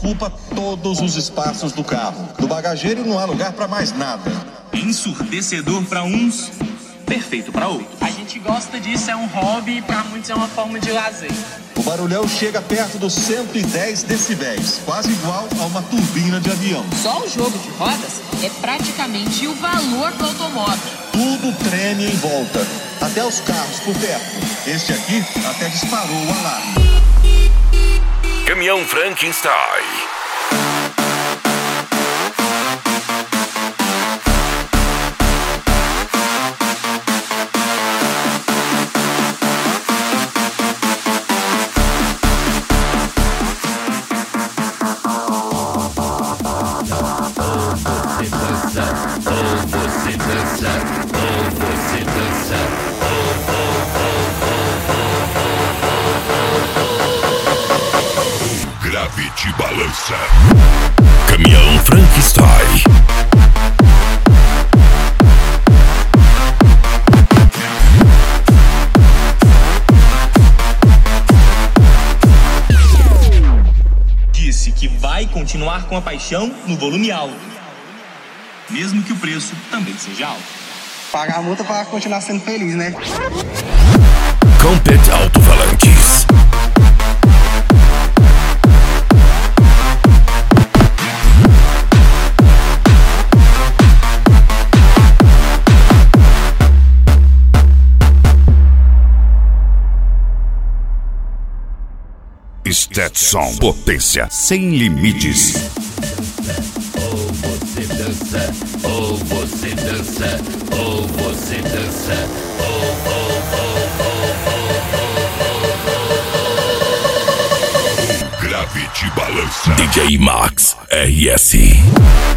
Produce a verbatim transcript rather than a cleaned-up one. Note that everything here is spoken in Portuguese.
ocupa todos os espaços do carro. No bagageiro não há lugar para mais nada. Ensurdecedor para uns, perfeito para outros. A gente gosta disso, é um hobby e para muitos é uma forma de lazer. O barulhão chega perto dos cento e dez decibéis, quase igual a uma turbina de avião. Só o jogo de rodas é praticamente o valor do automóvel. Tudo treme em volta, até os carros por perto. Este aqui até disparou o alarme. Caminhão Frankenstein. Gravity balança. Caminhão Frankenstein. Disse que vai continuar com a paixão no volume alto, mesmo que o preço também seja alto. Pagar a multa para continuar sendo feliz, né? Compet Alto-Falantes. Stetson, potência sem limites. Ou você dança, ou você dança, ou você dança, ou, ou, ou, ou, ou, ou. Gravity balança. D J Max R S.